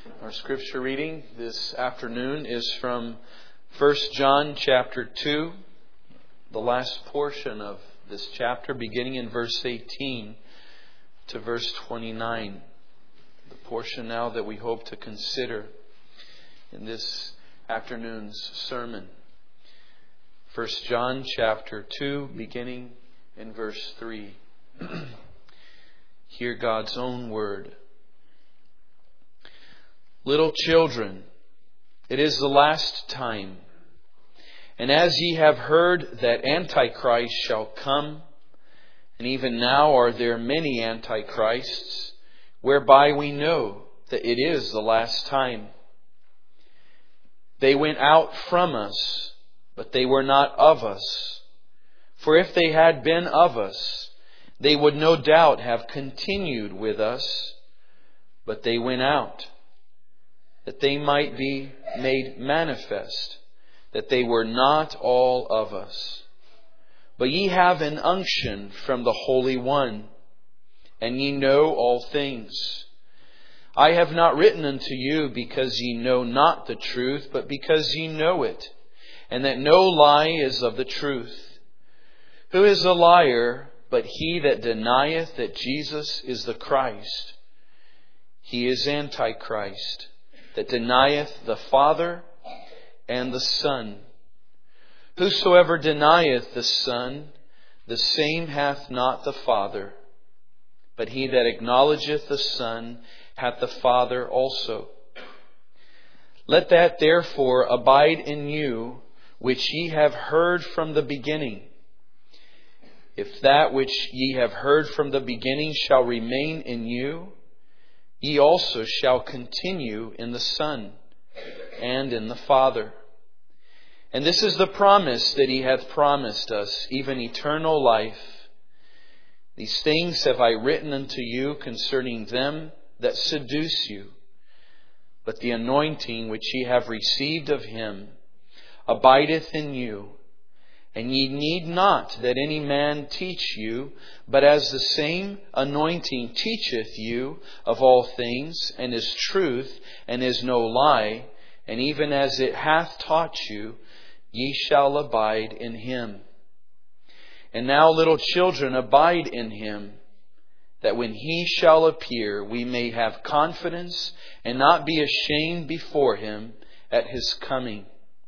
Our scripture reading this afternoon is from 1 John chapter 2, the last portion of this chapter, beginning in verse 18 to verse 29. The portion now that we hope to consider in this afternoon's sermon. 1 John chapter 2, beginning in verse 3. Hear God's own word. Little children, it is the last time. And as ye have heard that Antichrist shall come, and even now are there many Antichrists, whereby we know that it is the last time. They went out from us, but they were not of us. For if they had been of us, they would no doubt have continued with us, but they went out, that they might be made manifest, that they were not all of us. But ye have an unction from the Holy One, and ye know all things. I have not written unto you because ye know not the truth, but because ye know it, and that no lie is of the truth. Who is a liar but he that denieth that Jesus is the Christ? He is Antichrist, that denieth the Father and the Son. Whosoever denieth the Son, the same hath not the Father. But he that acknowledgeth the Son hath the Father also. Let that therefore abide in you, which ye have heard from the beginning. If that which ye have heard from the beginning shall remain in you, ye also shall continue in the Son and in the Father. And this is the promise that He hath promised us, even eternal life. These things have I written unto you concerning them that seduce you. But the anointing which ye have received of Him abideth in you. And ye need not that any man teach you, but as the same anointing teacheth you of all things, and is truth, and is no lie, and even as it hath taught you, ye shall abide in Him. And now, little children, abide in Him, that when He shall appear, we may have confidence, and not be ashamed before Him at His coming.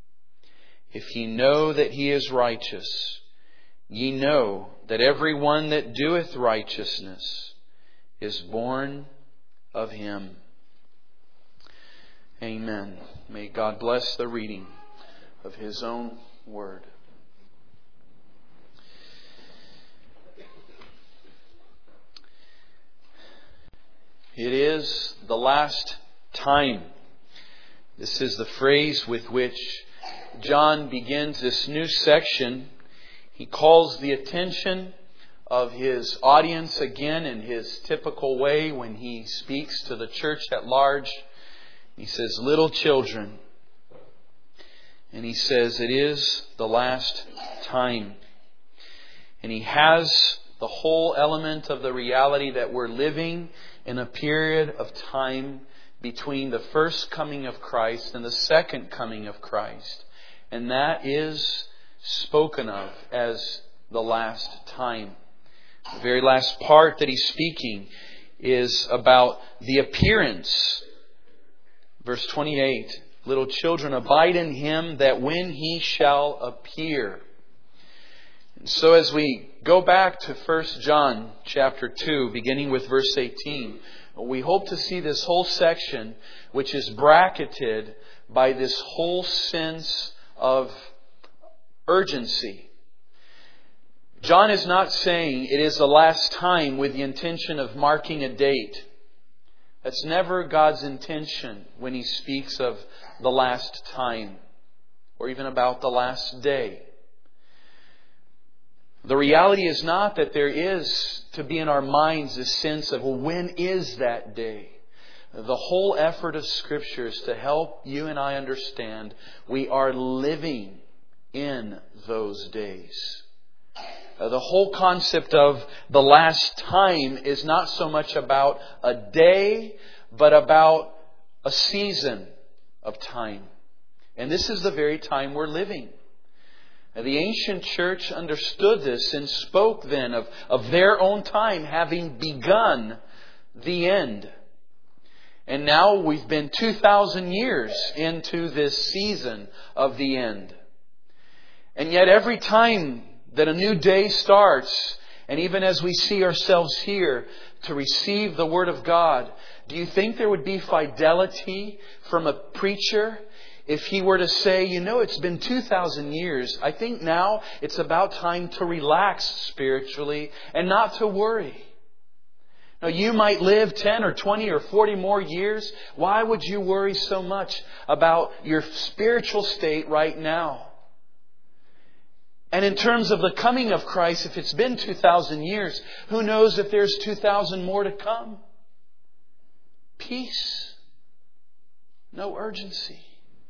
If ye know that He is righteous, ye know that every one that doeth righteousness is born of Him. Amen. May God bless the reading of His own word. It is the last time. This is the phrase with which John begins this new section. He calls the attention of his audience again in his typical way when he speaks to the church at large. He says, little children. And he says, it is the last time. And he has the whole element of the reality that we're living in a period of time between the first coming of Christ and the second coming of Christ. And that is spoken of as the last time. The very last part that he's speaking is about the appearance. Verse 28, little children, abide in Him, that when He shall appear. And so as we go back to 1 John chapter 2, beginning with verse 18, we hope to see this whole section, which is bracketed by this whole sense of urgency. John is not saying it is the last time with the intention of marking a date. That's never God's intention when He speaks of the last time or even about the last day. The reality is not that there is to be in our minds a sense of, well, when is that day? The whole effort of Scripture is to help you and I understand we are living in those days. The whole concept of the last time is not so much about a day, but about a season of time. And this is the very time we're living. And the ancient church understood this and spoke then of their own time having begun the end. And now we've been 2,000 years into this season of the end. And yet every time that a new day starts, and even as we see ourselves here to receive the Word of God, do you think there would be fidelity from a preacher if he were to say, it's been 2,000 years. I think now it's about time to relax spiritually and not to worry. Now, you might live 10 or 20 or 40 more years. Why would you worry so much about your spiritual state right now? And in terms of the coming of Christ, if it's been 2,000 years, who knows if there's 2,000 more to come? Peace. No urgency.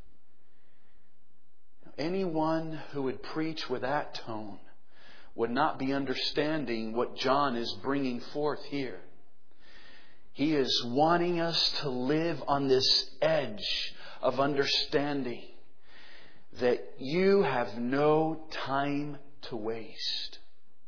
Anyone who would preach with that tone would not be understanding what John is bringing forth here. He is wanting us to live on this edge of understanding that you have no time to waste.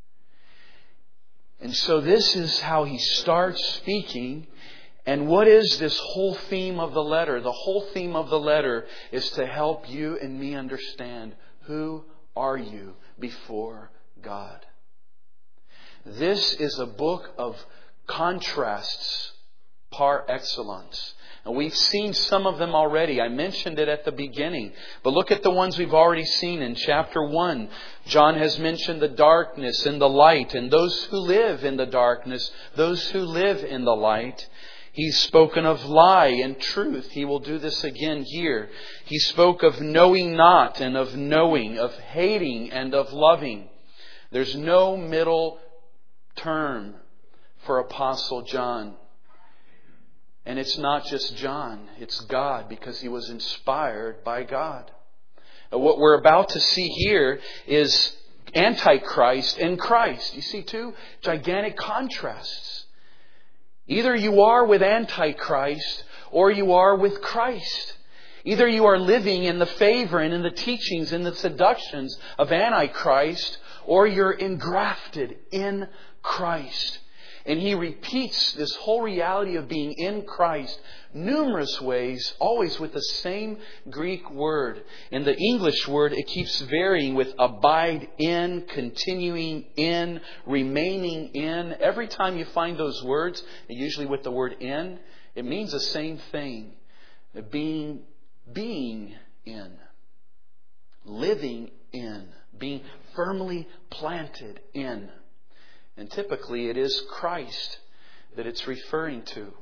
And so this is how he starts speaking. And what is this whole theme of the letter? The whole theme of the letter is to help you and me understand, who are you before God? This is a book of contrasts par excellence. And we've seen some of them already. I mentioned it at the beginning. But look at the ones we've already seen in chapter 1. John has mentioned the darkness and the light, and those who live in the darkness, those who live in the light. He's spoken of lie and truth. He will do this again here. He spoke of knowing not and of knowing, of hating and of loving. There's no middle term for Apostle John. And it's not just John, it's God, because he was inspired by God. And what we're about to see here is Antichrist and Christ. You see two gigantic contrasts. Either you are with Antichrist or you are with Christ. Either you are living in the favor and in the teachings and the seductions of Antichrist, or you're engrafted in Christ. And he repeats this whole reality of being in Christ numerous ways, always with the same Greek word. In the English word, it keeps varying with abide in, continuing in, remaining in. Every time you find those words, usually with the word in, it means the same thing. Being in, living in, being firmly planted in. And typically it is Christ that it's referring to.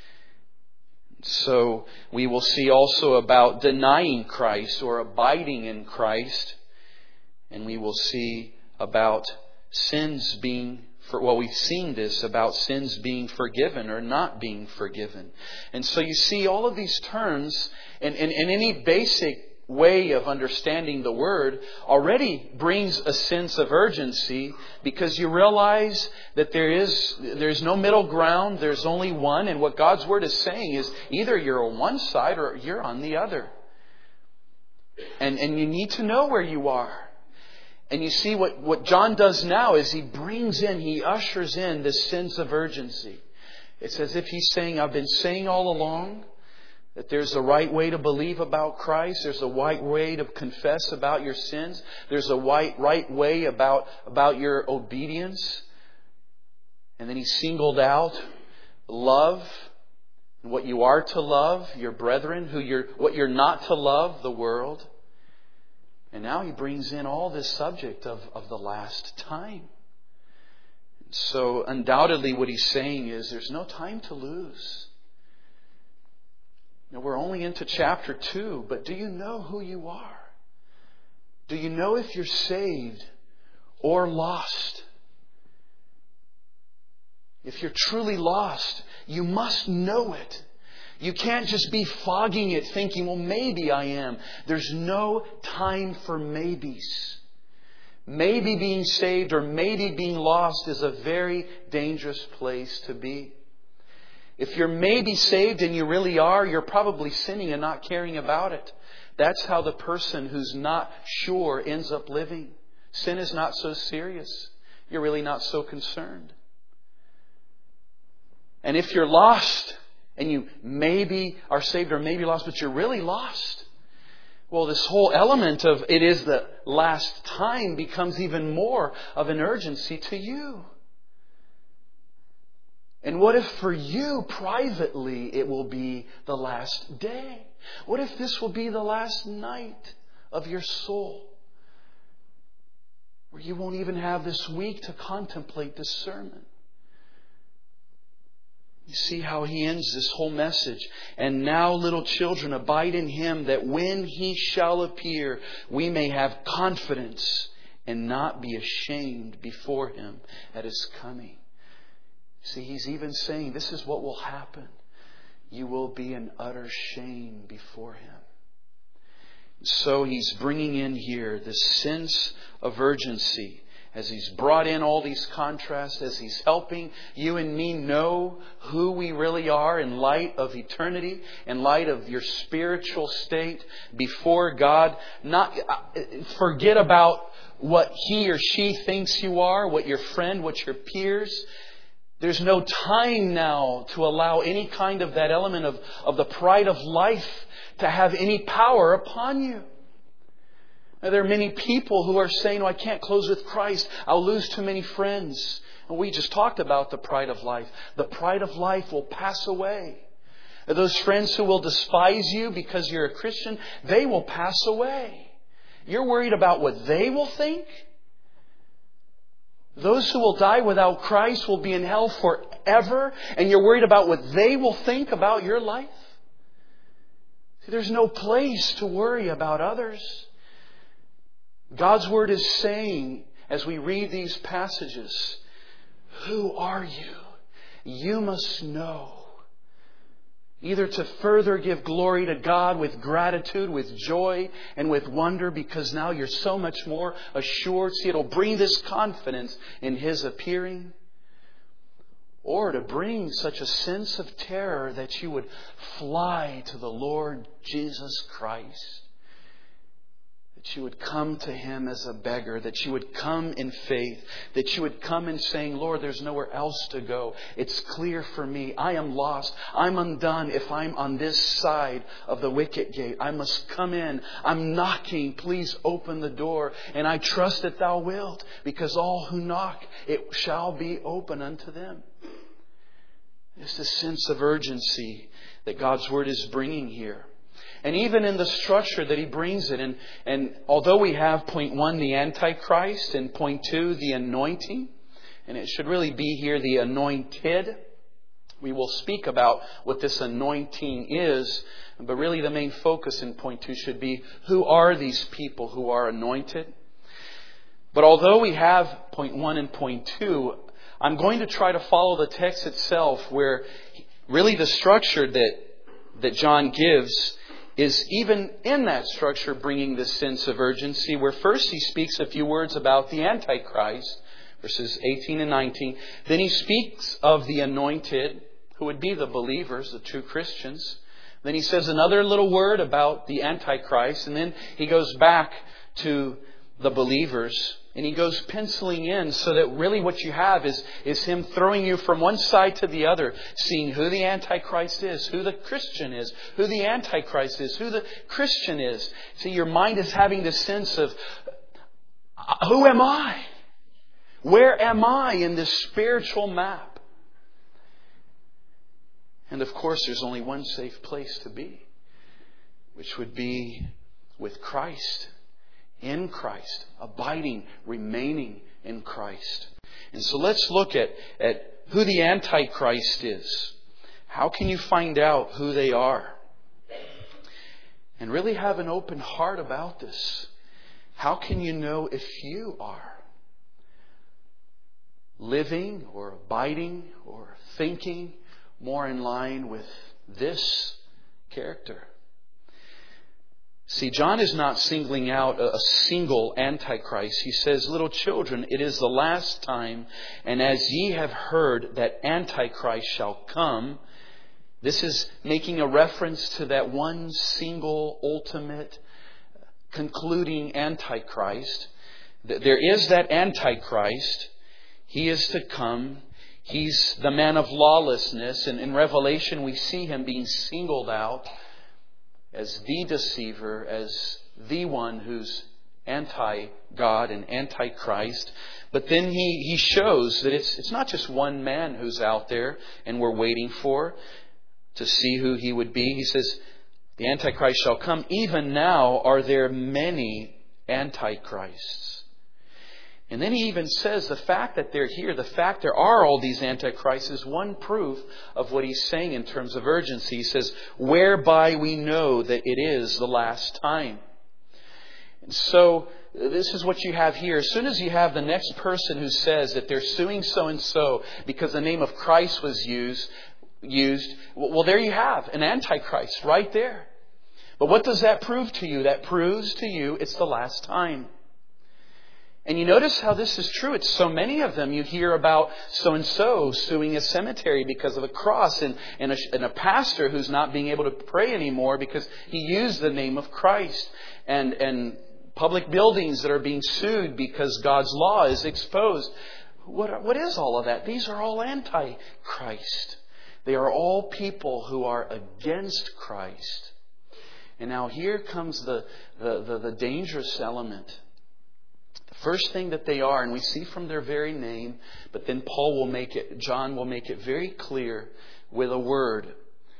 So we will see also about denying Christ or abiding in Christ. And we will see about sins being, we've seen this about sins being forgiven or not being forgiven. And so you see all of these terms and any basic way of understanding the Word already brings a sense of urgency, because you realize that there's no middle ground, there's only one, and what God's Word is saying is either you're on one side or you're on the other. And you need to know where you are. And you see what John does now is he ushers in this sense of urgency. It's as if he's saying, I've been saying all along that there's a right way to believe about Christ. There's a right way to confess about your sins. There's a right way about your obedience. And then he singled out love, and what you are to love, your brethren, what you're not to love, the world. And now he brings in all this subject of the last time. So undoubtedly what he's saying is there's no time to lose. Now, we're only into chapter 2, but do you know who you are? Do you know if you're saved or lost? If you're truly lost, you must know it. You can't just be fogging it thinking, well, maybe I am. There's no time for maybes. Maybe being saved or maybe being lost is a very dangerous place to be. If you're maybe saved and you really are, you're probably sinning and not caring about it. That's how the person who's not sure ends up living. Sin is not so serious. You're really not so concerned. And if you're lost and you maybe are saved or maybe lost, but you're really lost, well, this whole element of it is the last time becomes even more of an urgency to you. And what if for you privately it will be the last day? What if this will be the last night of your soul? Where you won't even have this week to contemplate this sermon. You see how he ends this whole message. And now, little children, abide in Him, that when He shall appear, we may have confidence and not be ashamed before Him at His coming. See, he's even saying this is what will happen. You will be in utter shame before Him. So he's bringing in here this sense of urgency as he's brought in all these contrasts, as he's helping you and me know who we really are in light of eternity, in light of your spiritual state before God. Not forget about what he or she thinks you are, what your friend, what your peers. There's no time now to allow any kind of that element of the pride of life to have any power upon you. Now, there are many people who are saying, I can't close with Christ. I'll lose too many friends. And we just talked about the pride of life. The pride of life will pass away. Those friends who will despise you because you're a Christian, they will pass away. You're worried about what they will think? Those who will die without Christ will be in hell forever, and you're worried about what they will think about your life? See, there's no place to worry about others. God's Word is saying, as we read these passages, who are you? You must know. Either to further give glory to God with gratitude, with joy, and with wonder, because now you're so much more assured. See, it'll bring this confidence in His appearing. Or to bring such a sense of terror that you would fly to the Lord Jesus Christ. That you would come to Him as a beggar. That you would come in faith. That you would come in saying, Lord, there's nowhere else to go. It's clear for me. I am lost. I'm undone if I'm on this side of the wicket gate. I must come in. I'm knocking. Please open the door. And I trust that Thou wilt. Because all who knock, it shall be open unto them. It's a sense of urgency that God's Word is bringing here. And even in the structure that he brings it. And although we have point 1, the Antichrist, and point 2, the anointing. And it should really be here, the anointed. We will speak about what this anointing is. But really the main focus in point 2 should be, who are these people who are anointed? But although we have point 1 and point 2, I'm going to try to follow the text itself, where really the structure that John gives is even in that structure bringing this sense of urgency, where first he speaks a few words about the Antichrist, verses 18 and 19. Then he speaks of the anointed, who would be the believers, the true Christians. Then he says another little word about the Antichrist, and then he goes back to the believers. And he goes penciling in so that really what you have is him throwing you from one side to the other, seeing who the Antichrist is, who the Christian is, who the Antichrist is, who the Christian is. See, your mind is having this sense of, who am I? Where am I in this spiritual map? And of course, there's only one safe place to be, which would be with Christ. In Christ, abiding, remaining in Christ. And so let's look at who the Antichrist is. How can you find out who they are? And really have an open heart about this. How can you know if you are living or abiding or thinking more in line with this character? See, John is not singling out a single Antichrist. He says, little children, it is the last time, and as ye have heard that Antichrist shall come, This is making a reference to that one single, ultimate, concluding Antichrist. There is that Antichrist. He is to come. He's the man of lawlessness. And in Revelation we see him being singled out as the deceiver, as the one who's anti-God and anti-Christ. But then he shows that it's not just one man who's out there and we're waiting for to see who he would be. He says, the Antichrist shall come. Even now are there many Antichrists. And then he even says the fact that they're here, the fact there are all these Antichrists is one proof of what he's saying in terms of urgency. He says, whereby we know that it is the last time. And so this is what you have here. As soon as you have the next person who says that they're suing so-and-so because the name of Christ was used, well, there you have an Antichrist right there. But what does that prove to you? That proves to you it's the last time. And you notice how this is true. It's so many of them. You hear about so-and-so suing a cemetery because of a cross and a pastor who's not being able to pray anymore because he used the name of Christ. And public buildings that are being sued because God's law is exposed. What is all of that? These are all anti-Christ. They are all people who are against Christ. And now here comes the dangerous element. The first thing that they are, and we see from their very name, but then John will make it very clear with a word.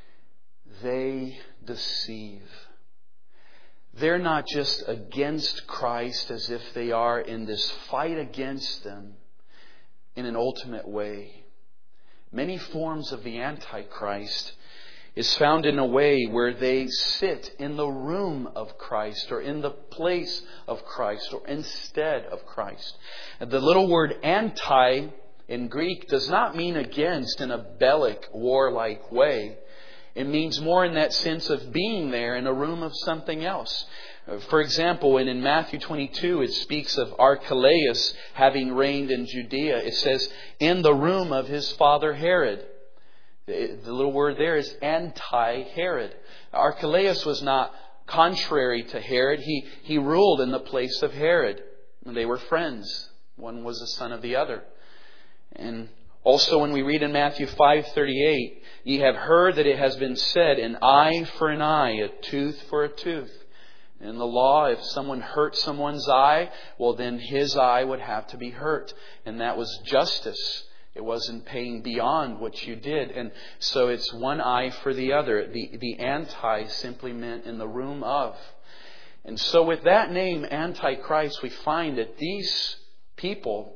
They deceive. They're not just against Christ as if they are in this fight against them in an ultimate way. Many forms of the Antichrist is found in a way where they sit in the room of Christ or in the place of Christ or instead of Christ. And the little word anti in Greek does not mean against in a bellic, warlike way. It means more in that sense of being there in a room of something else. For example, when in Matthew 22 it speaks of Archelaus having reigned in Judea, it says, in the room of his father Herod. The little word there is anti-Herod. Archelaus was not contrary to Herod. He ruled in the place of Herod. They were friends. One was the son of the other. And also when we read in Matthew 5:38, ye have heard that it has been said, an eye for an eye, a tooth for a tooth. In the law, if someone hurt someone's eye, well then his eye would have to be hurt. And that was justice. It wasn't paying beyond what you did. And so it's one eye for the other. The anti simply meant in the room of. And so with that name, Antichrist, we find that these people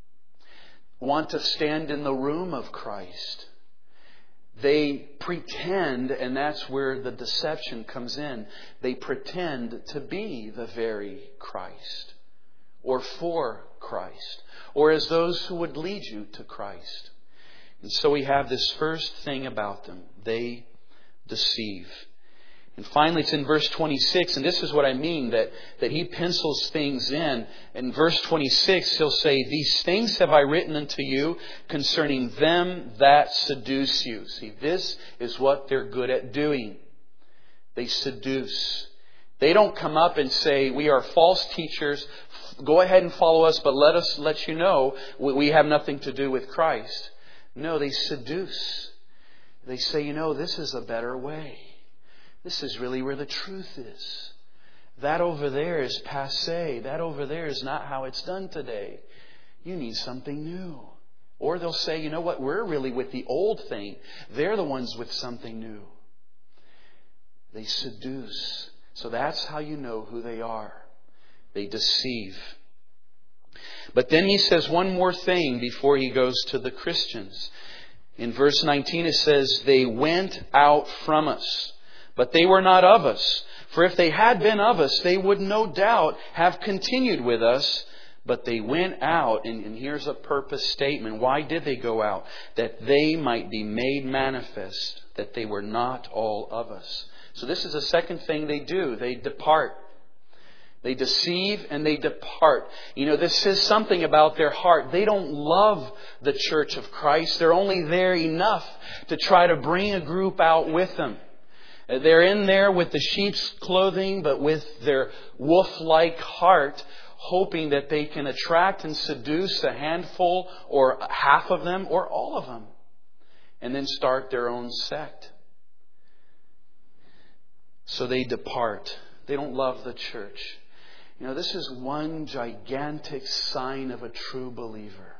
want to stand in the room of Christ. They pretend, and that's where the deception comes in. They pretend to be the very Christ or for Christ, or as those who would lead you to Christ. And so we have this first thing about them. They deceive. And finally, it's in verse 26, and this is what I mean, that he pencils things in. In verse 26, he'll say, these things have I written unto you concerning them that seduce you. See, this is what they're good at doing. They seduce. They don't come up and say, we are false teachers. Go ahead and follow us, but let us let you know we have nothing to do with Christ. No, they seduce. They say, this is a better way. This is really where the truth is. That over there is passé. That over there is not how it's done today. You need something new. Or they'll say, we're really with the old thing. They're the ones with something new. They seduce. So that's how you know who they are. They deceive. But then he says one more thing before he goes to the Christians. In verse 19 it says, they went out from us, but they were not of us. For if they had been of us, they would no doubt have continued with us. But they went out, and here's a purpose statement. Why did they go out? That they might be made manifest, that they were not all of us. So this is the second thing they do. They depart. They deceive and they depart. You know, this says something about their heart. They don't love the church of Christ. They're only there enough to try to bring a group out with them. They're in there with the sheep's clothing, but with their wolf-like heart, hoping that they can attract and seduce a handful or half of them or all of them, and then start their own sect. So they depart. They don't love the church. You know, this is one gigantic sign of a true believer.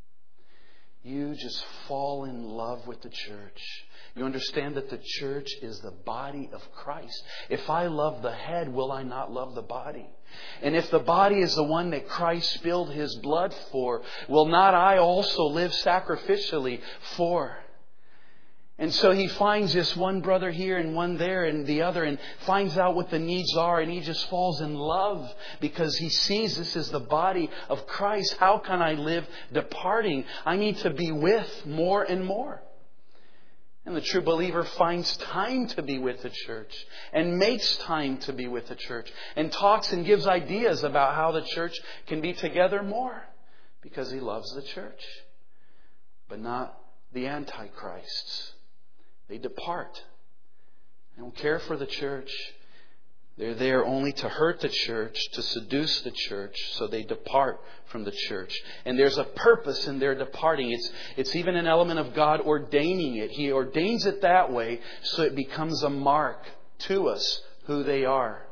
You just fall in love with the church. You understand that the church is the body of Christ. If I love the head, will I not love the body? And if the body is the one that Christ spilled His blood for, will not I also live sacrificially for? And so he finds this one brother here and one there and the other, and finds out what the needs are, and he just falls in love because he sees this is the body of Christ. How can I live departing? I need to be with more and more. And the true believer finds time to be with the church and makes time to be with the church and talks and gives ideas about how the church can be together more because he loves the church, but not the antichrists. They depart. They don't care for the church. They're there only to hurt the church, to seduce the church, so they depart from the church. And there's a purpose in their departing. It's even an element of God ordaining it. He ordains it that way so it becomes a mark to us who they are.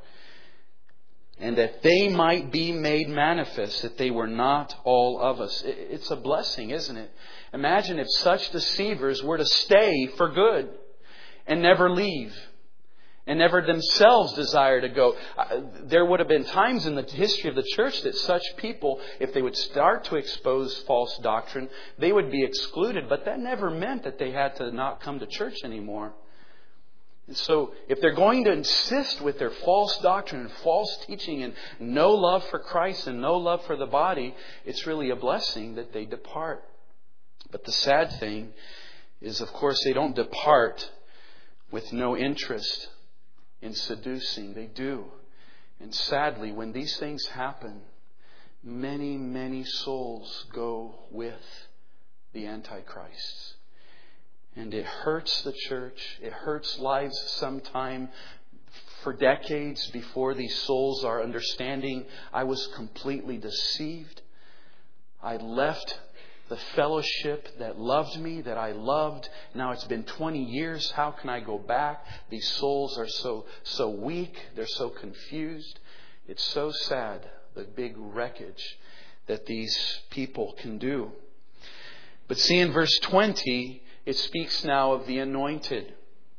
And that they might be made manifest, that they were not all of us. It's a blessing, isn't it? Imagine if such deceivers were to stay for good and never leave and never themselves desire to go. There would have been times in the history of the church that such people, if they would start to expose false doctrine, they would be excluded. But that never meant that they had to not come to church anymore. And so if they're going to insist with their false doctrine and false teaching and no love for Christ and no love for the body, it's really a blessing that they depart. But the sad thing is, of course, they don't depart with no interest in seducing. They do. And sadly, when these things happen, many, many souls go with the Antichrists. And it hurts the church. It hurts lives sometime for decades before these souls are understanding, I was completely deceived. I left the fellowship that loved me, that I loved. Now it's been 20 years. How can I go back? These souls are so weak. They're so confused. It's so sad, the big wreckage that these people can do. But see, in verse 20, it speaks now of the anointed.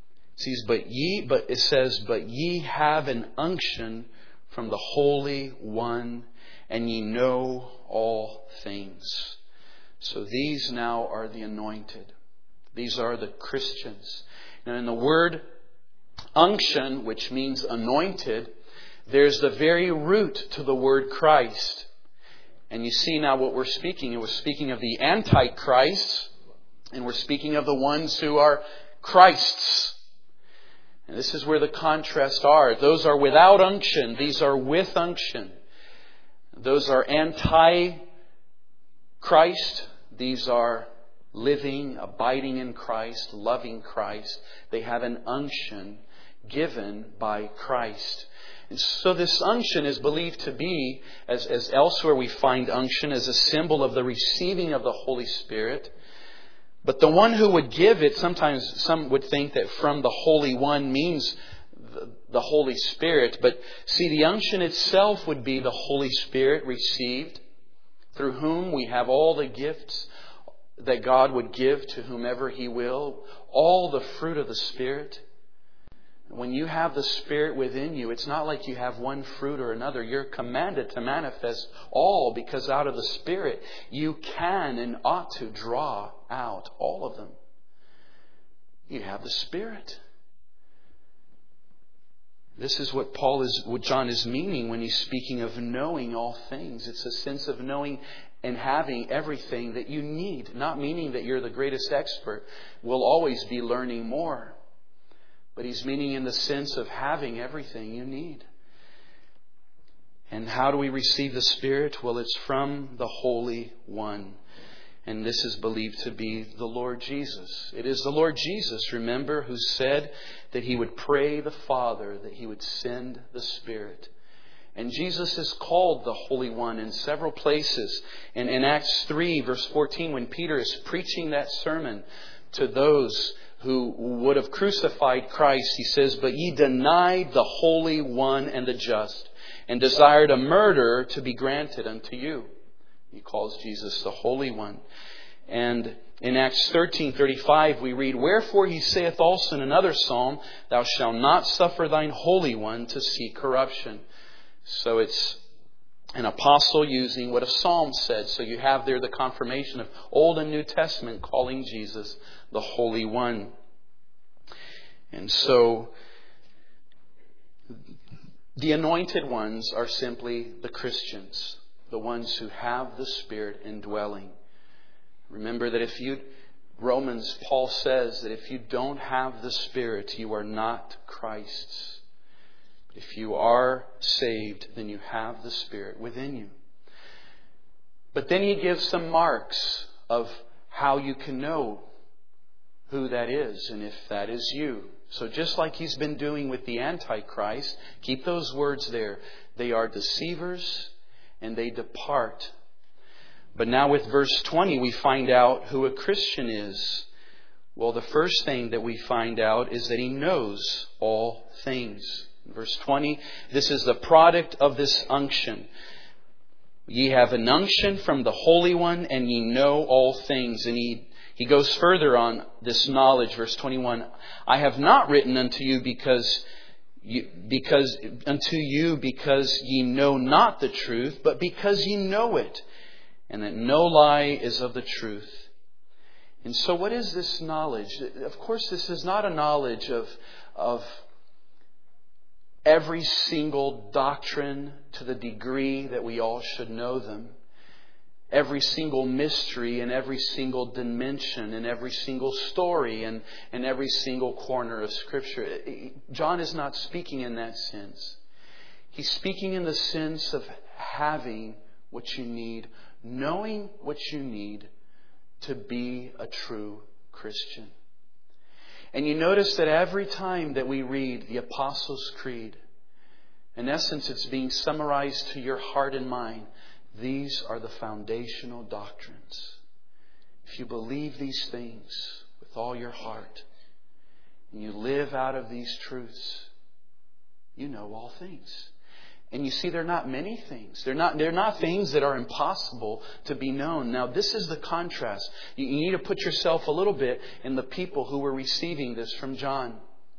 It says, but ye have an unction from the Holy One, and ye know all things. So these now are the anointed. These are the Christians. Now in the word unction, which means anointed, there's the very root to the word Christ. And you see now what we're speaking. We're speaking of the Antichrists, and we're speaking of the ones who are Christs. And this is where the contrasts are. Those are without unction. These are with unction. Those are anti-Christ. These are living, abiding in Christ, loving Christ. They have an unction given by Christ. And so this unction is believed to be, as elsewhere we find unction, as a symbol of the receiving of the Holy Spirit. But the one who would give it, sometimes some would think that from the Holy One means the Holy Spirit. But see, the unction itself would be the Holy Spirit received, through whom we have all the gifts that God would give to whomever He will, all the fruit of the Spirit. When you have the Spirit within you, it's not like you have one fruit or another. You're commanded to manifest all, because out of the Spirit you can and ought to draw out all of them. You have the Spirit. This is what John is meaning when he's speaking of knowing all things. It's a sense of knowing and having everything that you need. Not meaning that you're the greatest expert. We'll always be learning more. But he's meaning in the sense of having everything you need. And how do we receive the Spirit? Well, it's from the Holy One. And this is believed to be the Lord Jesus. It is the Lord Jesus, remember, who said that He would pray the Father that He would send the Spirit. And Jesus is called the Holy One in several places. And in Acts 3, verse 14, when Peter is preaching that sermon to those who would have crucified Christ, he says, "But ye denied the Holy One and the just, and desired a murder to be granted unto you." He calls Jesus the Holy One. And in Acts 13:35 we read, "Wherefore He saith also in another psalm, Thou shalt not suffer thine Holy One to see corruption." So it's an apostle using what a psalm said. So you have there the confirmation of Old and New Testament calling Jesus the Holy One. And so the anointed ones are simply the Christians, the ones who have the Spirit indwelling. Remember that Romans, Paul says that if you don't have the Spirit, you are not Christ's. If you are saved, then you have the Spirit within you. But then he gives some marks of how you can know who that is and if that is you. So just like he's been doing with the Antichrist, keep those words there. They are deceivers and they depart. But now with verse 20, we find out who a Christian is. Well, the first thing that we find out is that he knows all things. In verse 20, this is the product of this unction. Ye have an unction from the Holy One, and ye know all things. And he goes further on this knowledge. Verse 21, I have not written unto you because ye know not the truth, but because ye know it, and that no lie is of the truth. And so what is this knowledge? Of course, this is not a knowledge of every single doctrine to the degree that we all should know them. Every single mystery and every single dimension and every single story and every single corner of Scripture. John is not speaking in that sense. He's speaking in the sense of having what you need, knowing what you need to be a true Christian. And you notice that every time that we read the Apostles' Creed, in essence it's being summarized to your heart and mind. These are the foundational doctrines. If you believe these things with all your heart and you live out of these truths, you know all things. And you see, they're not many things. They're not things that are impossible to be known. Now, this is the contrast. You need to put yourself a little bit in the people who were receiving this from John.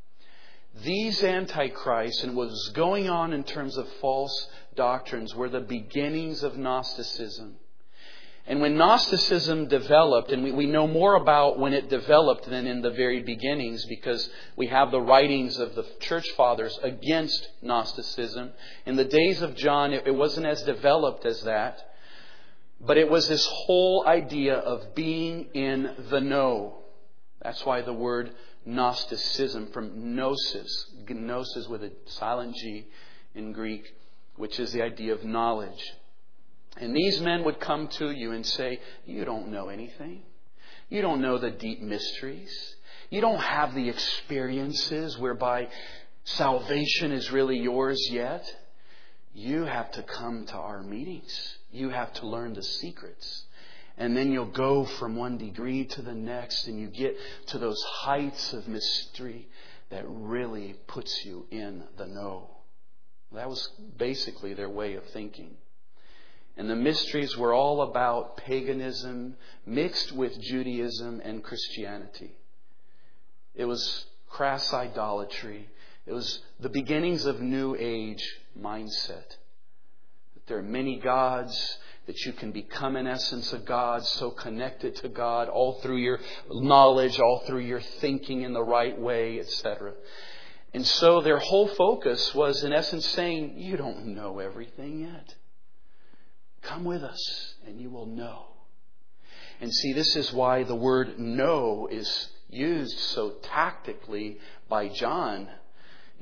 These antichrists and what was going on in terms of false doctrines were the beginnings of Gnosticism. And when Gnosticism developed, and we know more about when it developed than in the very beginnings, because we have the writings of the church fathers against Gnosticism. In the days of John, it wasn't as developed as that. But it was this whole idea of being in the know. That's why the word Gnosticism, from gnosis with a silent G in Greek, which is the idea of knowledge. And these men would come to you and say, you don't know anything. You don't know the deep mysteries. You don't have the experiences whereby salvation is really yours yet. You have to come to our meetings. You have to learn the secrets. And then you'll go from one degree to the next and you get to those heights of mystery that really puts you in the know. That was basically their way of thinking. And the mysteries were all about paganism mixed with Judaism and Christianity. It was crass idolatry. It was the beginnings of New Age mindset. That there are many gods, that you can become in essence a God, so connected to God all through your knowledge, all through your thinking in the right way, etc. And so their whole focus was in essence saying, you don't know everything yet. Come with us and you will know. And see, this is why the word know is used so tactically by John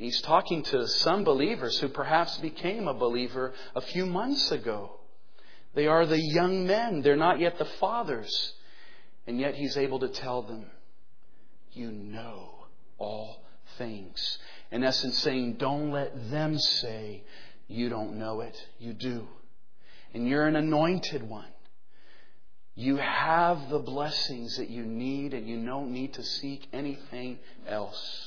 And he's talking to some believers who perhaps became a believer a few months ago. They are the young men. They're not yet the fathers. And yet he's able to tell them, you know all things. In essence, saying, don't let them say you don't know it. You do. And you're an anointed one. You have the blessings that you need, and you don't need to seek anything else.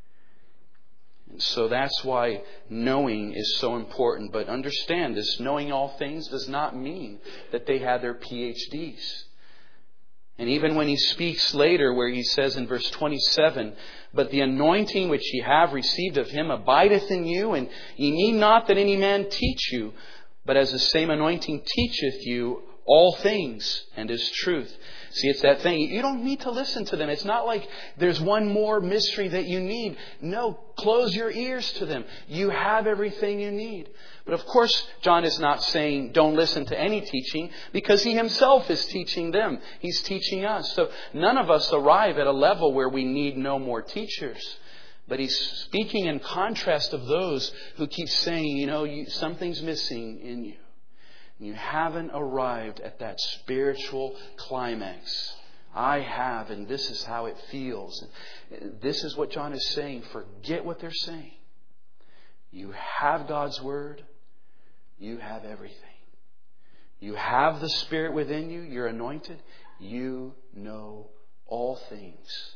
And so that's why knowing is so important. But understand, this knowing all things does not mean that they had their PhDs. And even when he speaks later, where he says in verse 27, but the anointing which ye have received of him abideth in you, and ye need not that any man teach you, but as the same anointing teacheth you all things, and is truth. See, it's that thing. You don't need to listen to them. It's not like there's one more mystery that you need. No, close your ears to them. You have everything you need. But of course, John is not saying don't listen to any teaching, because he himself is teaching them. He's teaching us. So none of us arrive at a level where we need no more teachers. But he's speaking in contrast of those who keep saying, something's missing in you. You haven't arrived at that spiritual climax. I have, and this is how it feels. This is what John is saying. Forget what they're saying. You have God's Word. You have everything. You have the Spirit within you. You're anointed. You know all things.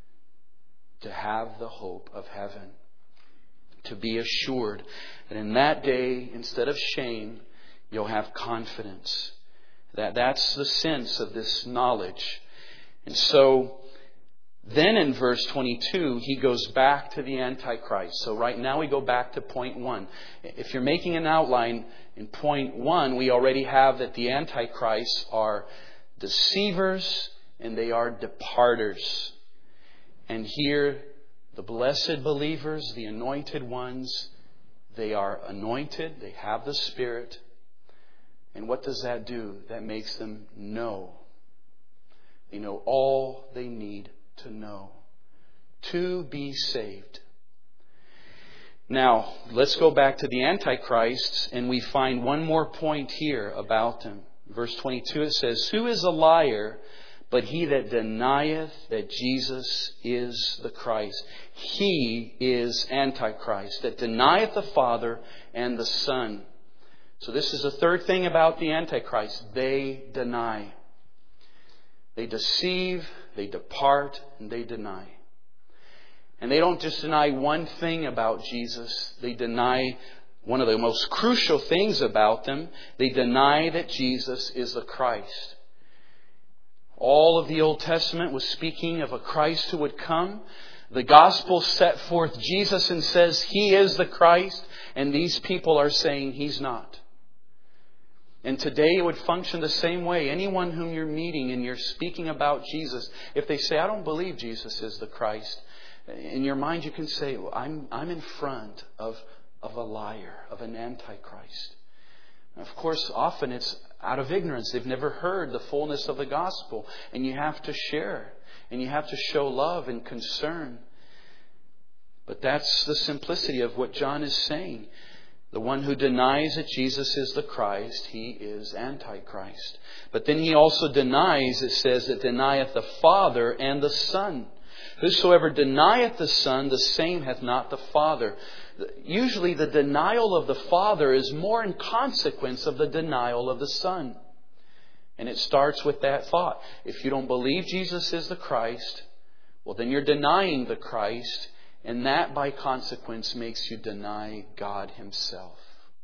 To have the hope of heaven. To be assured that in that day, instead of shame, you'll have confidence. That's the sense of this knowledge. And so then in verse 22, he goes back to the Antichrist. So right now we go back to point 1. If you're making an outline, in point 1, we already have that the Antichrists are deceivers and they are departers. And here, the blessed believers, the anointed ones, they are anointed, they have the Spirit. And what does that do? That makes them know. They know all they need to know to be saved. Now, let's go back to the Antichrists, and we find one more point here about them. Verse 22, it says, who is a liar but he that denieth that Jesus is the Christ? He is Antichrist, that denieth the Father and the Son. So this is the third thing about the Antichrist. They deny. They deceive, they depart, and they deny. And they don't just deny one thing about Jesus. They deny one of the most crucial things about them. They deny that Jesus is the Christ. All of the Old Testament was speaking of a Christ who would come. The Gospel set forth Jesus and says He is the Christ. And these people are saying He's not. And today it would function the same way. Anyone whom you're meeting and you're speaking about Jesus, if they say, I don't believe Jesus is the Christ, in your mind you can say, well, I'm in front of a liar, of an Antichrist. And of course, often it's out of ignorance. They've never heard the fullness of the gospel. And you have to share. And you have to show love and concern. But that's the simplicity of what John is saying. The one who denies that Jesus is the Christ, he is Antichrist. But then he also denies, it says, that denieth the Father and the Son. Whosoever denieth the Son, the same hath not the Father. Usually the denial of the Father is more in consequence of the denial of the Son. And it starts with that thought. If you don't believe Jesus is the Christ, well then you're denying the Christ. And that, by consequence, makes you deny God Himself.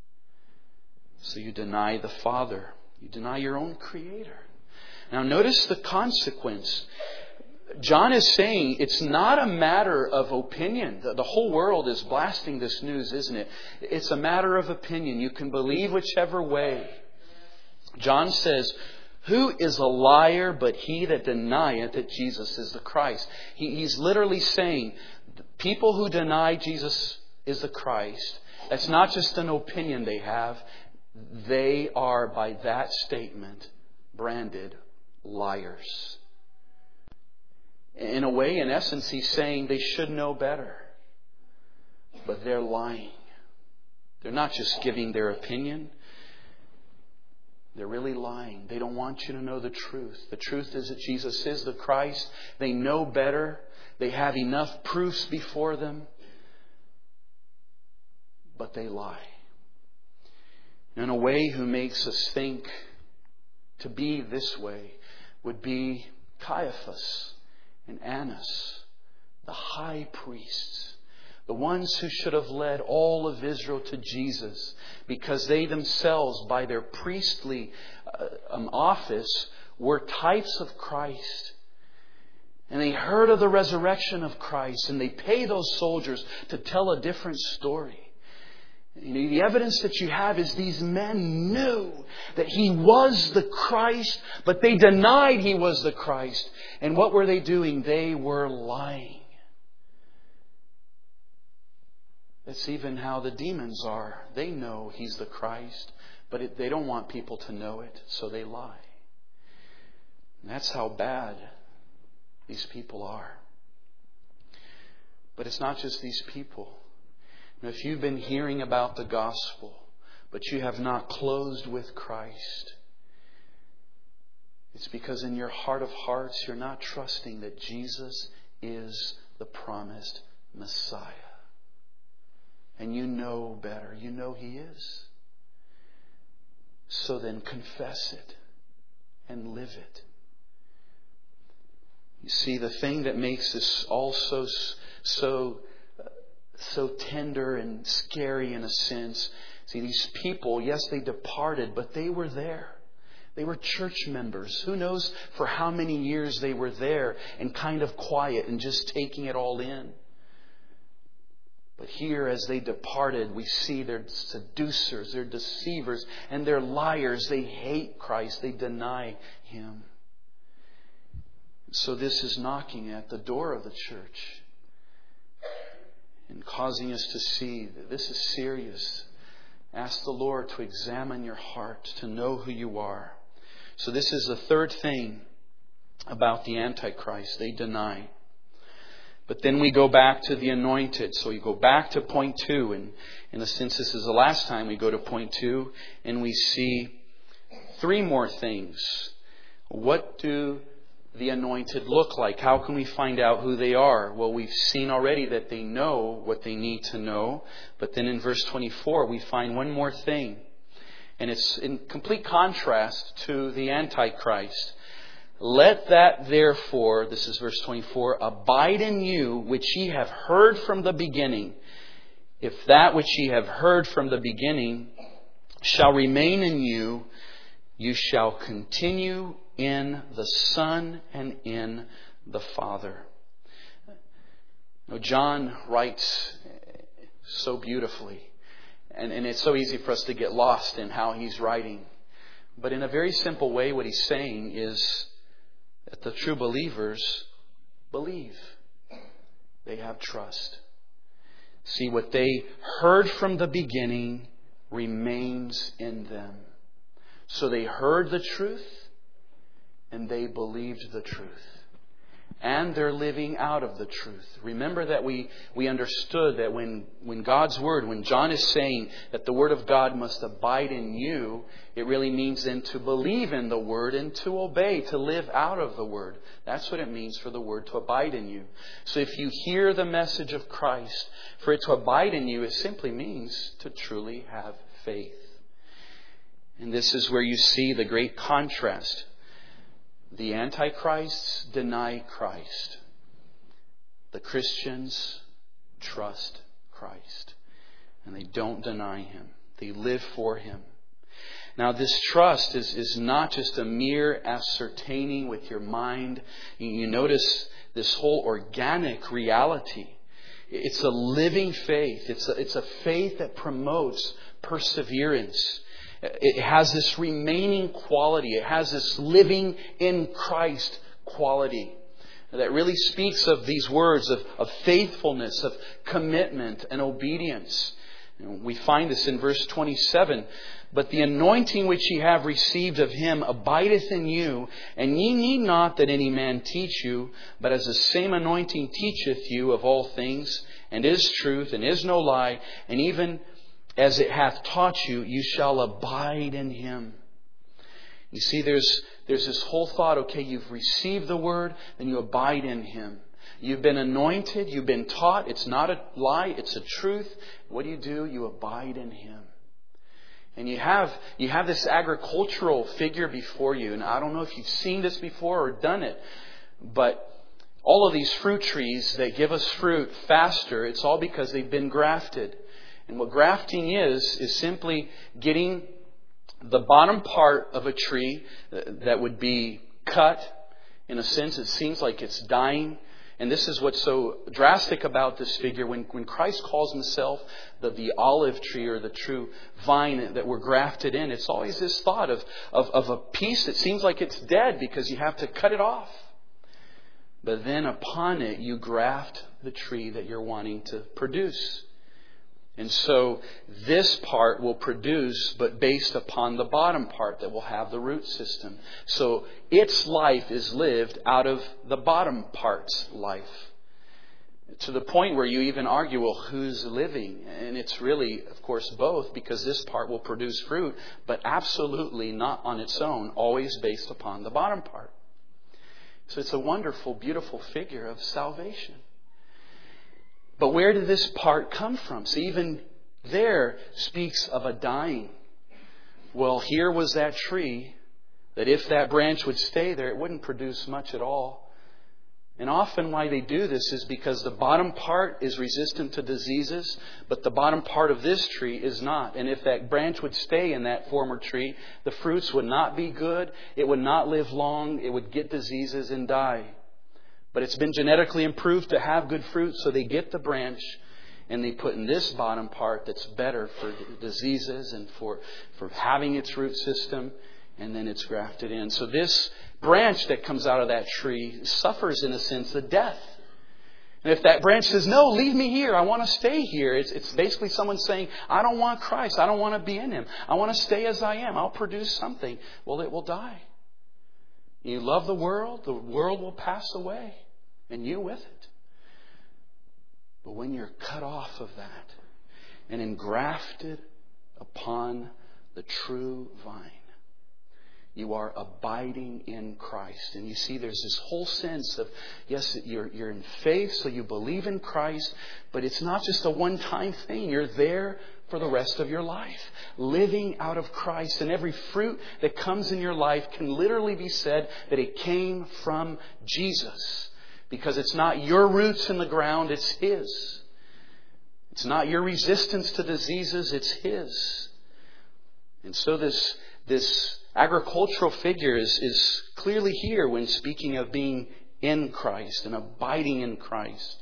So you deny the Father. You deny your own Creator. Now notice the consequence. John is saying it's not a matter of opinion. The whole world is blasting this news, isn't it? It's a matter of opinion. You can believe whichever way. John says, who is a liar but he that denieth that Jesus is the Christ? He's literally saying, people who deny Jesus is the Christ, that's not just an opinion they have. They are, by that statement, branded liars. In a way, in essence, he's saying they should know better. But they're lying. They're not just giving their opinion. They're really lying. They don't want you to know the truth. The truth is that Jesus is the Christ. They know better. They have enough proofs before them. But they lie. In a way, who makes us think to be this way would be Caiaphas and Annas, the high priests, the ones who should have led all of Israel to Jesus, because they themselves, by their priestly office, were types of Christ. And they heard of the resurrection of Christ, and they pay those soldiers to tell a different story. The evidence that you have is these men knew that He was the Christ, but they denied He was the Christ. And what were they doing? They were lying. That's even how the demons are. They know He's the Christ, but they don't want people to know it, so they lie. And that's how bad these people are. But it's not just these people. And if you've been hearing about the gospel, but you have not closed with Christ, it's because in your heart of hearts you're not trusting that Jesus is the promised Messiah. And you know better. You know He is. So then confess it and live it. You see, the thing that makes this all so tender and scary in a sense. See, these people, yes, they departed, but they were there. They were church members. Who knows for how many years they were there and kind of quiet and just taking it all in. But here, as they departed, we see they're seducers, they're deceivers, and they're liars. They hate Christ. They deny Him. So this is knocking at the door of the church and causing us to see that this is serious. Ask the Lord to examine your heart, to know who you are. So this is the third thing about the Antichrist. They deny. But then we go back to the anointed. So you go back to point 2. And in a sense, this is the last time we go to point 2. And we see 3 more things. What do the anointed look like? How can we find out who they are? Well, we've seen already that they know what they need to know. But then in verse 24, we find one more thing. And it's in complete contrast to the Antichrist. Let that therefore, this is verse 24, abide in you which ye have heard from the beginning. If that which ye have heard from the beginning shall remain in you, you shall continue in the Son and in the Father. Now, John writes so beautifully, and it's so easy for us to get lost in how he's writing. But in a very simple way, what he's saying is that the true believers believe. They have trust. See, what they heard from the beginning remains in them. So they heard the truth and they believed the truth. And they're living out of the truth. Remember that we understood that when God's Word, when John is saying that the Word of God must abide in you, it really means then to believe in the Word and to obey, to live out of the Word. That's what it means for the Word to abide in you. So if you hear the message of Christ, for it to abide in you, it simply means to truly have faith. And this is where you see the great contrast. The Antichrists deny Christ. The Christians trust Christ. And they don't deny Him. They live for Him. Now, this trust is not just a mere ascertaining with your mind. You notice this whole organic reality. It's a living faith. It's a faith that promotes perseverance. It has this remaining quality. It has this living in Christ quality that really speaks of these words of faithfulness, of commitment and obedience. We find this in verse 27. But the anointing which ye have received of Him abideth in you, and ye need not that any man teach you, but as the same anointing teacheth you of all things, and is truth, and is no lie, and even as it hath taught you, you shall abide in Him. You see, there's this whole thought, okay, you've received the Word, then you abide in Him. You've been anointed, you've been taught, it's not a lie, it's a truth. What do? You abide in Him. And you have this agricultural figure before you, and I don't know if you've seen this before or done it, but all of these fruit trees that give us fruit faster, it's all because they've been grafted. And what grafting is simply getting the bottom part of a tree that would be cut. In a sense, it seems like it's dying. And this is what's so drastic about this figure. When Christ calls Himself the olive tree or the true vine that we're grafted in, it's always this thought of a piece that seems like it's dead because you have to cut it off. But then upon it, you graft the tree that you're wanting to produce. And so this part will produce, but based upon the bottom part that will have the root system. So its life is lived out of the bottom part's life. To the point where you even argue, well, who's living? And it's really, of course, both, because this part will produce fruit, but absolutely not on its own, always based upon the bottom part. So it's a wonderful, beautiful figure of salvation. But where did this part come from? So even there speaks of a dying. Well, here was that tree that if that branch would stay there, it wouldn't produce much at all. And often why they do this is because the bottom part is resistant to diseases, but the bottom part of this tree is not. And if that branch would stay in that former tree, the fruits would not be good. It would not live long. It would get diseases and die. But it's been genetically improved to have good fruit, so they get the branch and they put in this bottom part that's better for diseases and for having its root system, and then it's grafted in. So this branch that comes out of that tree suffers, in a sense, a death. And if that branch says, no, leave me here, I want to stay here, it's basically someone saying, I don't want Christ, I don't want to be in Him, I want to stay as I am, I'll produce something. Well, it will die. You love the world will pass away, and you with it. But when you're cut off of that and engrafted upon the true vine, you are abiding in Christ. And you see, there's this whole sense of, yes, you're in faith, so you believe in Christ, but it's not just a one-time thing. You're there for the rest of your life, living out of Christ. And every fruit that comes in your life can literally be said that it came from Jesus. Because it's not your roots in the ground, it's His. It's not your resistance to diseases, it's His. And so this agricultural figure is clearly here when speaking of being in Christ and abiding in Christ.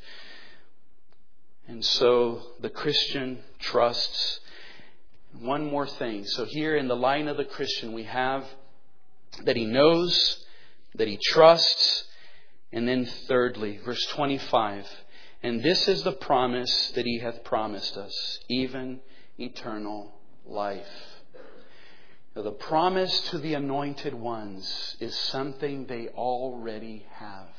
And so the Christian trusts. One more thing. So here in the line of the Christian, we have that he knows, that he trusts, and then thirdly, verse 25, and this is the promise that He hath promised us, even eternal life. Now, the promise to the anointed ones is something they already have.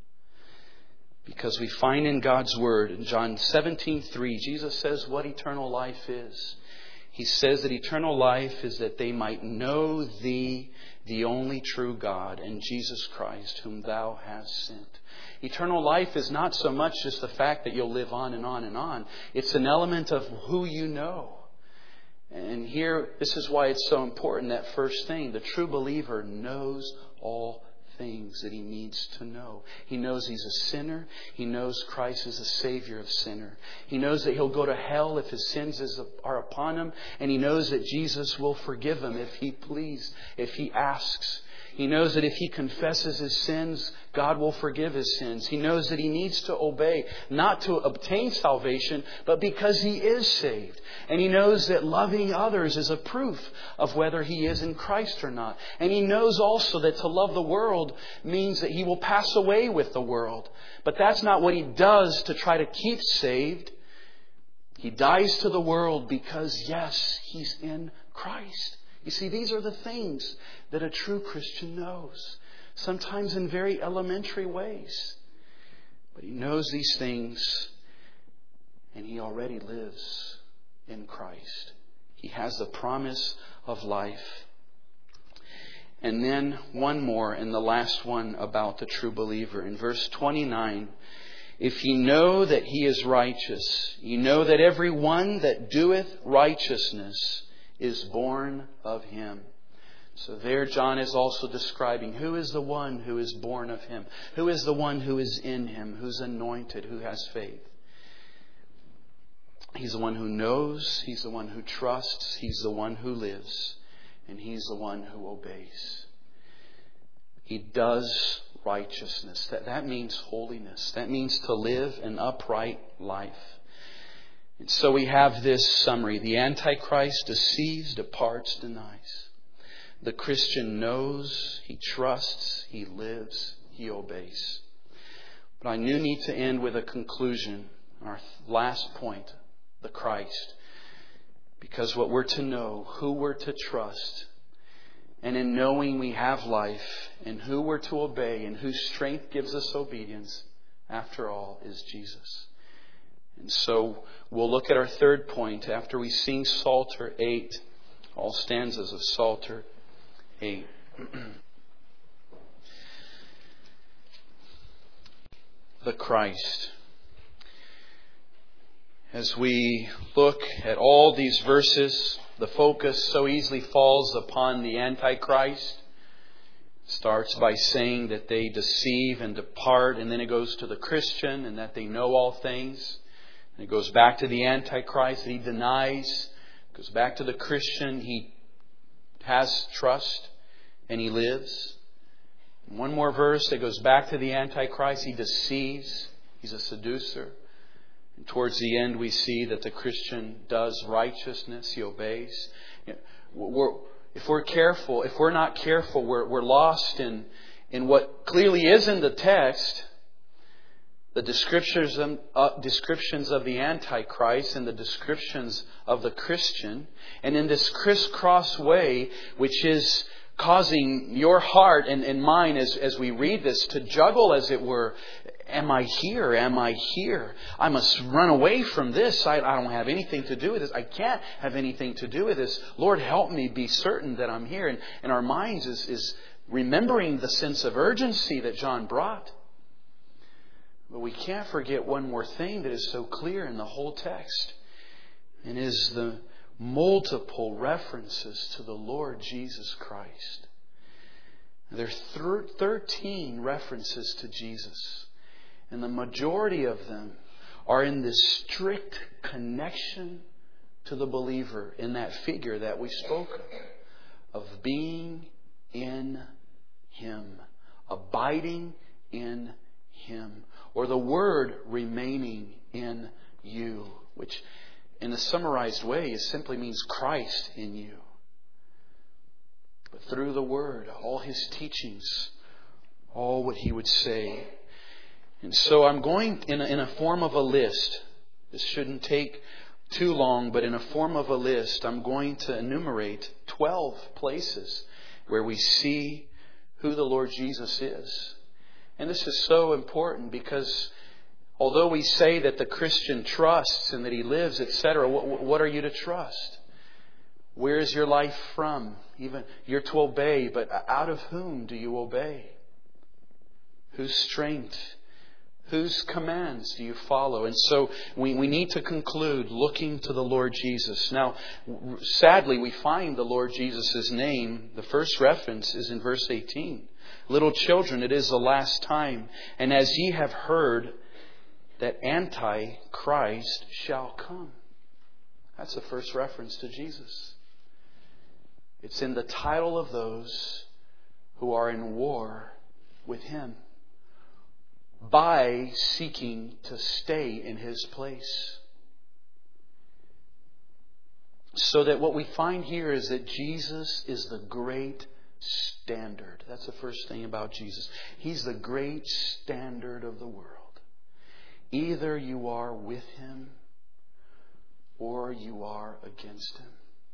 Because we find in God's Word, in John 17:3, Jesus says what eternal life is. He says that eternal life is that they might know Thee, the only true God, and Jesus Christ, whom Thou hast sent. Eternal life is not so much just the fact that you'll live on and on and on. It's an element of who you know. And here, this is why it's so important, that first thing. The true believer knows all things that he needs to know. He knows he's a sinner. He knows Christ is a Savior of sinner. He knows that he'll go to hell if his sins are upon him. And he knows that Jesus will forgive him if he asks. He knows that if he confesses his sins, God will forgive his sins. He knows that he needs to obey, not to obtain salvation, but because he is saved. And he knows that loving others is a proof of whether he is in Christ or not. And he knows also that to love the world means that he will pass away with the world. But that's not what he does to try to keep saved. He dies to the world because, yes, he's in Christ. You see, these are the things that a true Christian knows. Sometimes in very elementary ways. But he knows these things. and he already lives in Christ. He has the promise of life. And then one more, and the last one about the true believer. In verse 29, if ye know that he is righteous, ye know that every one that doeth righteousness is born of him. So there John is also describing who is the one who is born of him. Who is the one who is in him, who's anointed, who has faith. He's the one who knows, he's the one who trusts, he's the one who lives, and he's the one who obeys. He does righteousness. That means holiness. That means to live an upright life. And so we have this summary. The Antichrist deceives, departs, denies. The Christian knows, he trusts, he lives, he obeys. But I do need to end with a conclusion. Our last point, the Christ. Because what we're to know, who we're to trust, and in knowing we have life, and who we're to obey, and whose strength gives us obedience, after all, is Jesus. And so we'll look at our third point after we sing Psalter 8, all stanzas of Psalter 8. The Christ. As we look at all these verses, the focus so easily falls upon the Antichrist. It starts by saying that they deceive and depart, and then it goes to the Christian and that they know all things. And it goes back to the Antichrist that he denies. It goes back to the Christian, he has trust and he lives. And one more verse that goes back to the Antichrist, he deceives, he's a seducer. And towards the end we see that the Christian does righteousness, he obeys. If we're not careful, we're lost in what clearly is in the text, the descriptions of the Antichrist and the descriptions of the Christian. And in this crisscross way, which is causing your heart and mine as we read this to juggle, as it were. Am I here? Am I here? I must run away from this. I don't have anything to do with this. I can't have anything to do with this. Lord, help me be certain that I'm here. And our minds is remembering the sense of urgency that John brought. But we can't forget one more thing that is so clear in the whole text, and is the multiple references to the Lord Jesus Christ. There are 13 references to Jesus, and the majority of them are in this strict connection to the believer in that figure that we spoke of being in Him, abiding in Him, or the word remaining in you, which in a summarized way it simply means Christ in you. But through the Word, all His teachings, all what He would say. And so I'm going in a form of a list. This shouldn't take too long, but in a form of a list, I'm going to enumerate 12 places where we see who the Lord Jesus is. And this is so important because although we say that the Christian trusts and that he lives, etc., what are you to trust? Where is your life from? Even you're to obey, but out of whom do you obey? Whose strength? Whose commands do you follow? And so we need to conclude looking to the Lord Jesus. Now, sadly, we find the Lord Jesus' name. The first reference is in verse 18. Little children, it is the last time. And as ye have heard that Antichrist shall come. That's the first reference to Jesus. It's in the title of those who are in war with Him by seeking to stay in His place. So that what we find here is that Jesus is the great standard. That's the first thing about Jesus. He's the great standard of the world. Either you are with Him or you are against Him.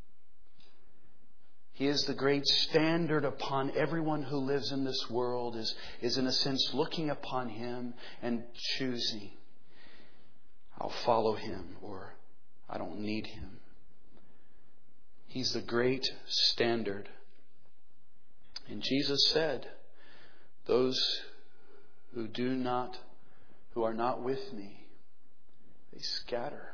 He is the great standard upon everyone who lives in this world, is in a sense looking upon Him and choosing. I'll follow Him, or I don't need Him. He's the great standard. And Jesus said, those who are not with me, they scatter.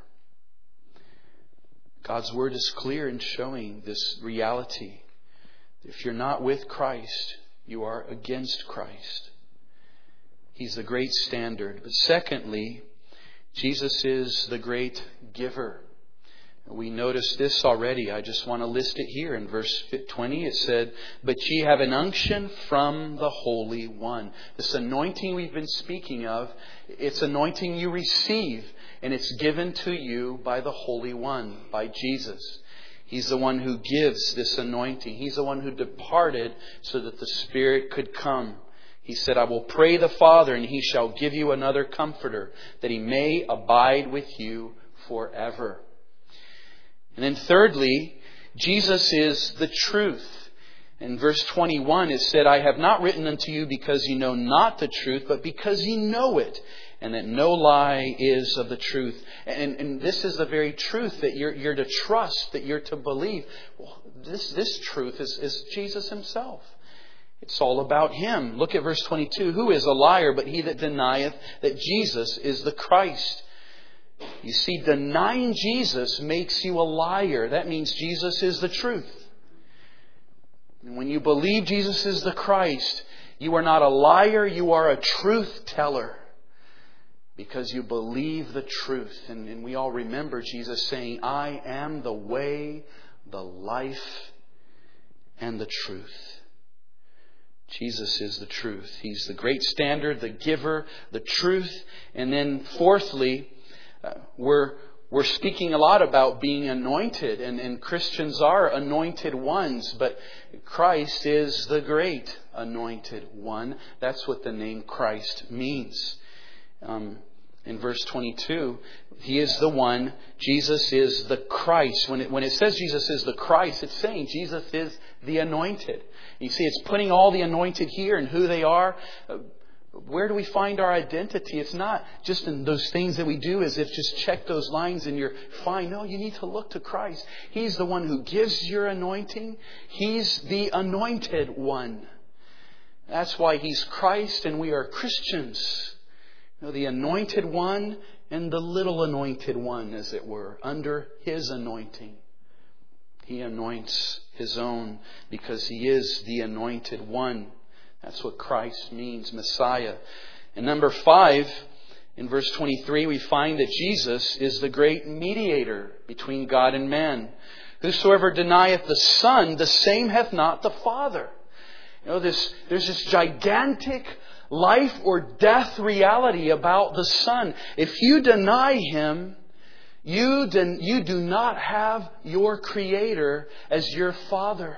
God's Word is clear in showing this reality. If you're not with Christ, you are against Christ. He's the great standard. But secondly, Jesus is the great giver. We noticed this already. I just want to list it here. In verse 20 it said, "But ye have an unction from the Holy One." This anointing we've been speaking of, it's anointing you receive, and it's given to you by the Holy One, by Jesus. He's the one who gives this anointing. He's the one who departed so that the Spirit could come. He said, "I will pray the Father, and He shall give you another Comforter, that He may abide with you forever." And then thirdly, Jesus is the truth. In verse 21 it said, "I have not written unto you because you know not the truth, but because you know it, and that no lie is of the truth." And this is the very truth that you're to trust, that you're to believe. Well, this truth is Jesus Himself. It's all about Him. Look at verse 22. "Who is a liar but he that denieth that Jesus is the Christ?" You see, denying Jesus makes you a liar. That means Jesus is the truth. And when you believe Jesus is the Christ, you are not a liar, you are a truth teller. Because you believe the truth. And we all remember Jesus saying, "I am the way, the life, and the truth." Jesus is the truth. He's the great standard, the giver, the truth. And then fourthly, we're speaking a lot about being anointed. And Christians are anointed ones. But Christ is the great anointed one. That's what the name Christ means. In verse 22, He is the one. Jesus is the Christ. When it says Jesus is the Christ, it's saying Jesus is the anointed. You see, it's putting all the anointed here and who they are. Where do we find our identity? It's not just in those things that we do as if just check those lines and you're fine. No, you need to look to Christ. He's the one who gives your anointing. He's the anointed one. That's why He's Christ and we are Christians. The anointed one and the little anointed one, as it were, under His anointing. He anoints His own because He is the anointed one. That's what Christ means, Messiah. And number 5, in verse 23, we find that Jesus is the great mediator between God and man. "Whosoever denieth the Son, the same hath not the Father." There's this gigantic life or death reality about the Son. If you deny Him, you do not have your Creator as your Father.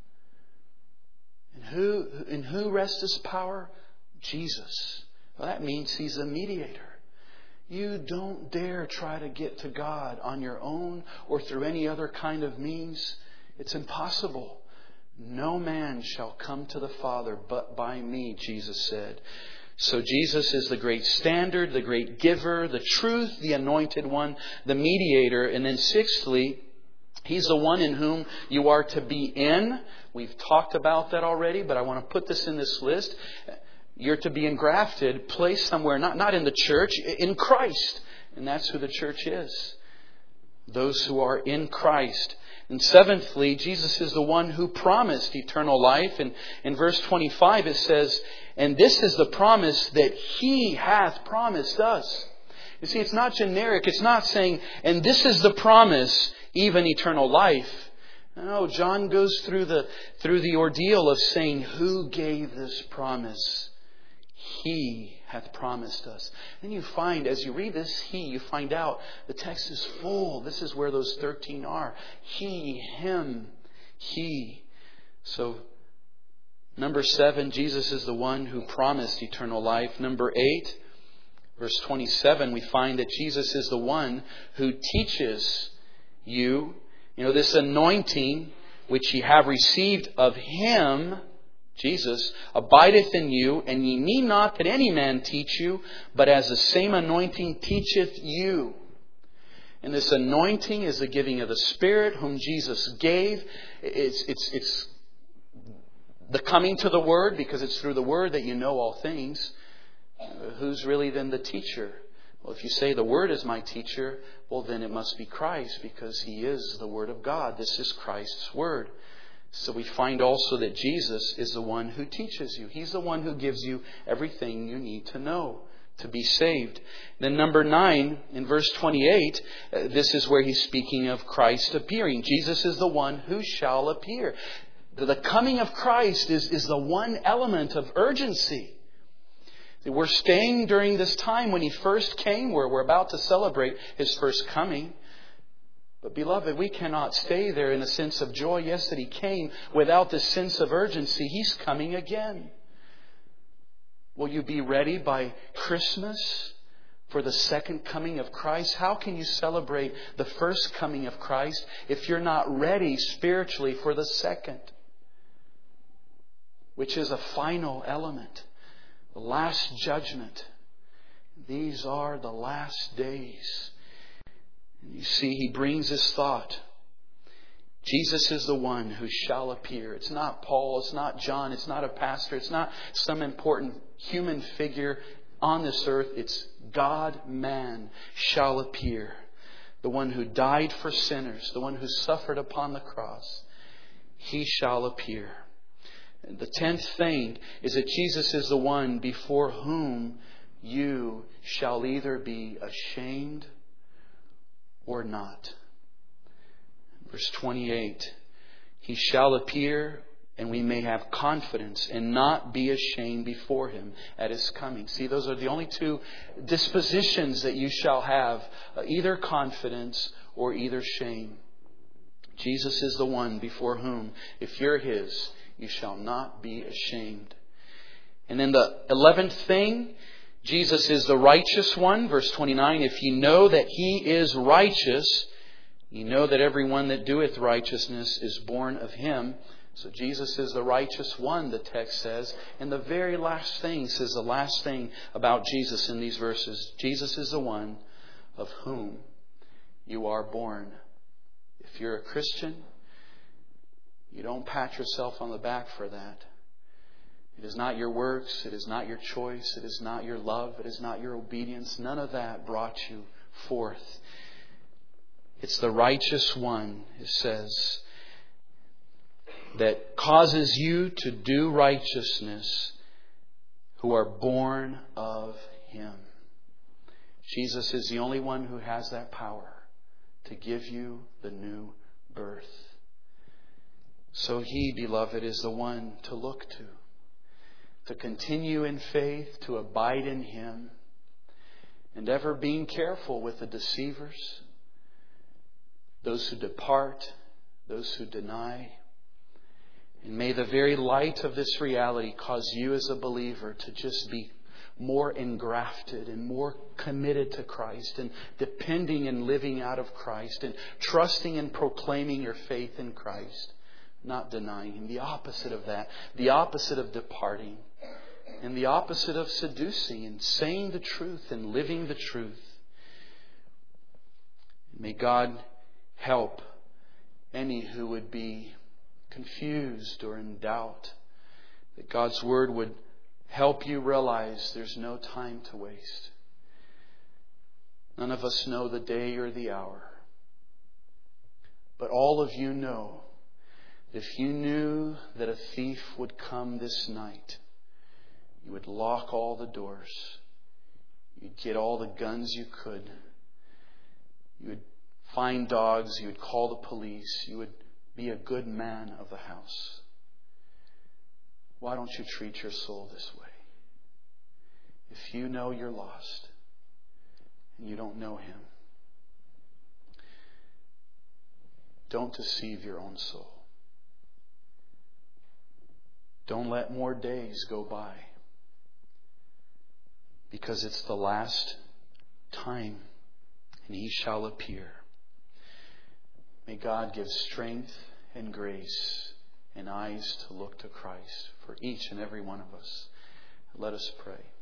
In who rests His power? Jesus. Well, that means He's a mediator. You don't dare try to get to God on your own or through any other kind of means. It's impossible. "No man shall come to the Father but by me," Jesus said. So Jesus is the great standard, the great giver, the truth, the anointed one, the mediator. And then sixthly, He's the one in whom you are to be in. We've talked about that already, but I want to put this in this list. You're to be engrafted, placed somewhere, not in the church, in Christ. And that's who the church is. Those who are in Christ. And seventhly, Jesus is the one who promised eternal life. And in verse 25 it says, "And this is the promise that He hath promised us." You see, it's not generic. It's not saying, "And this is the promise, even eternal life." No, John goes through the ordeal of saying, who gave this promise? He hath promised us. Then you find, as you read this you find out the text is full. This is where those 13 are. He, Him, He. So, number 7, Jesus is the one who promised eternal life. Number 8, verse 27, we find that Jesus is the one who teaches you, this anointing which ye have received of Him, Jesus, abideth in you, and ye need not that any man teach you, but as the same anointing teacheth you. And this anointing is the giving of the Spirit, whom Jesus gave. It's the coming to the Word, because it's through the Word that you know all things. Who's really then the teacher? Well, if you say the Word is my teacher, well, then it must be Christ, because He is the Word of God. This is Christ's Word. So we find also that Jesus is the one who teaches you. He's the one who gives you everything you need to know to be saved. Then number 9, in verse 28, this is where he's speaking of Christ appearing. Jesus is the one who shall appear. The coming of Christ is the one element of urgency. We're staying during this time when He first came, where we're about to celebrate His first coming. But beloved, we cannot stay there in a sense of joy, yes, that He came, without this sense of urgency. He's coming again. Will you be ready by Christmas for the second coming of Christ? How can you celebrate the first coming of Christ if you're not ready spiritually for the second, which is a final element, the last judgment? These are the last days. And you see, he brings this thought. Jesus is the one who shall appear. It's not Paul, it's not John, it's not a pastor, it's not some important human figure on this earth. It's God, man, shall appear. The one who died for sinners, the one who suffered upon the cross. He shall appear. And the 10th thing is that Jesus is the one before whom you shall either be ashamed or not. Verse 28, He shall appear, and we may have confidence and not be ashamed before Him at His coming. See, those are the only two dispositions that you shall have, either confidence or either shame. Jesus is the one before whom, if you're His, you shall not be ashamed. And then the 11th thing, Jesus is the righteous one. Verse 29, if ye know that He is righteous, ye know that everyone that doeth righteousness is born of Him. So Jesus is the righteous one, the text says. And the very last thing says the last thing about Jesus in these verses. Jesus is the one of whom you are born. If you're a Christian, you don't pat yourself on the back for that. It is not your works. It is not your choice. It is not your love. It is not your obedience. None of that brought you forth. It's the righteous one, it says, that causes you to do righteousness, who are born of Him. Jesus is the only one who has that power to give you the new birth. So He, beloved, is the one to look to continue in faith, to abide in Him, and ever being careful with the deceivers, those who depart, those who deny. And may the very light of this reality cause you as a believer to just be more engrafted and more committed to Christ, and depending and living out of Christ, and trusting and proclaiming your faith in Christ, not denying Him. The opposite of that, the opposite of departing, and the opposite of seducing and saying the truth and living the truth. May God help any who would be confused or in doubt, that God's Word would help you realize there's no time to waste. None of us know the day or the hour. But all of you know, if you knew that a thief would come this night, you would lock all the doors. You'd get all the guns you could. You would find dogs. You would call the police. You would be a good man of the house. Why don't you treat your soul this way? If you know you're lost and you don't know Him, don't deceive your own soul. Don't let more days go by, because it's the last time, and He shall appear. May God give strength and grace and eyes to look to Christ for each and every one of us. Let us pray.